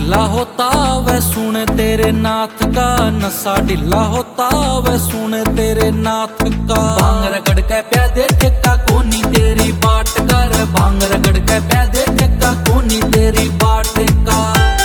ढीला होता वह सुन तेरे नाथ का, नशा ढीला होता वह सुन तेरे नाथ का। भांग रगड़ के प्यादे ठेका कोनी तेरी बाट कर, भांग रगड़ के प्यादे ठेका कोनी तेरी बाट का।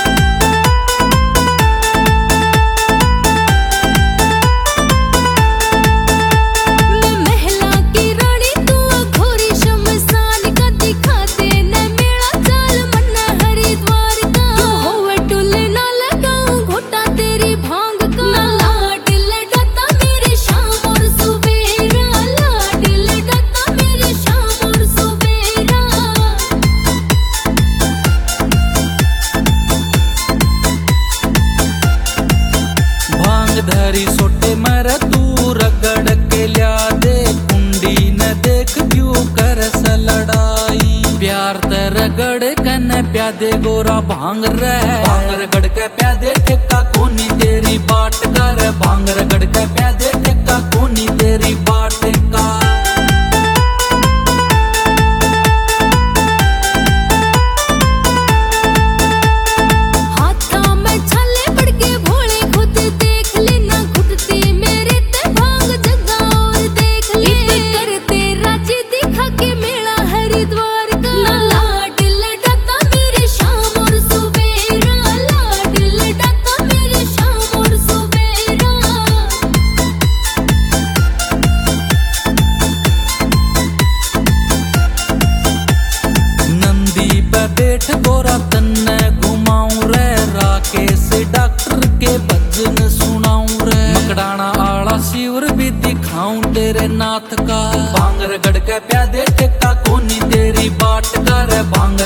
धरी सोटे मर तू रगड़ के लिया दे, कुंडी न देख क्यों कर लड़ाई। प्यार ते रगड़ कन प्यादे गोरा भांग रह, भांग रगड़ के प्यादे ठेका कोनी तेरी बाट कर, भांग रगड़ के प्यादे ठेका कोनी तेरी बाट का। बैठ गोरा तन्ने घुमाऊं रे, राकेश डॉक्टर के भजन सुनाऊं रे। मकड़ाना आला शिवर भी दिखाऊं तेरे नाथ का, भांग रगड़ के प्यादे ठेका कोनी तेरी बाट कर, भांग